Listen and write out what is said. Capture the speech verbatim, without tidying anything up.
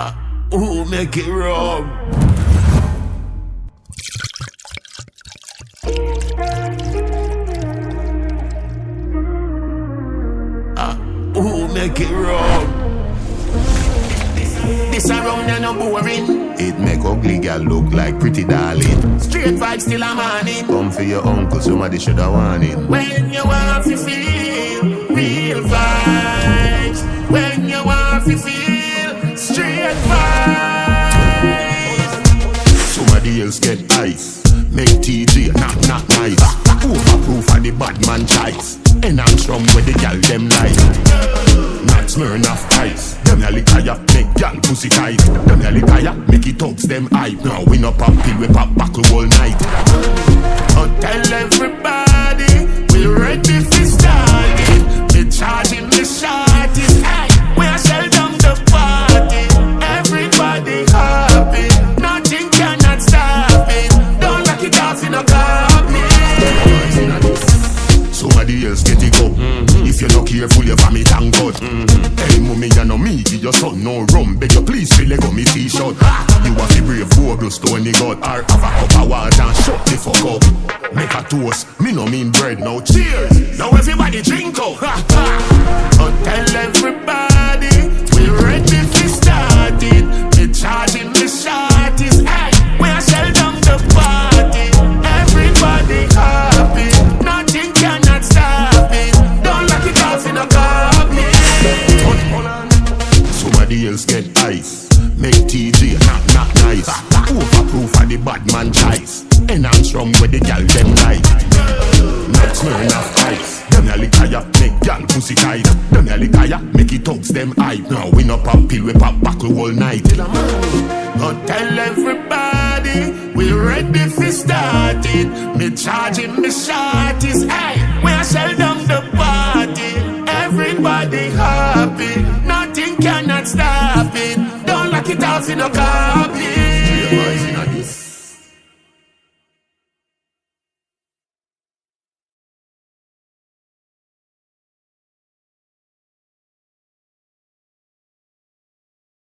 Ah, who make it wrong? Ah, who make it wrong? This around and no boring. It make ugly girl look like pretty darling. Straight vibes till I'm on it. Come for your uncle, somebody shoulda want it. When you want to feel real vibes. When you want to feel straight vibes. Somebody else get ice. Make T J not not nice. Overproof of the bad man choice. And I'm strong with the gal them like. Not Smirnoff ice. Them a lick higher, make gal pussy tight. Them a lick higher, make it thugs them hype. Now we no pop pill, we pop buckle all night. Oh, tell everybody we ready for starting. We charging the shorties. Hey, we are sell down the party. Everybody happy. Nothing cannot stop it. Don't lock it off in a copy. Somebody else get it go. Mm-hmm. If you're not careful, you vomit and cut. Mm-hmm. Hey, mommy, you know me, give your son no rum. Beg you please, feel like me t-shirt. You have to brave, go stone the God. Or have a cup of water and shut the fuck up. Make a toast, me no mean bread, no cheers. Now everybody drink up. Oh, tell everybody we ready to start it. We charging the shorties. Hey, we are sell down the party. Everybody happy. Nothing cannot stop it. Don't lock it off in a copy. Somebody else get ice. Make T J not not nice. Overproof of the bad man choice. And I'm strong with the gal them like. Not Smirnoff ice. Them a lick higher, make gal pussy tight. Them a lick higher, make it thugs them hype. Now we no pop pill, we pop buckle all night. Oh, tell everybody we ready for start it. Me charging the shorties. Hey, we are sell down the party. Everybody happy. Nothing cannot stop it. Don't lock it off in a car.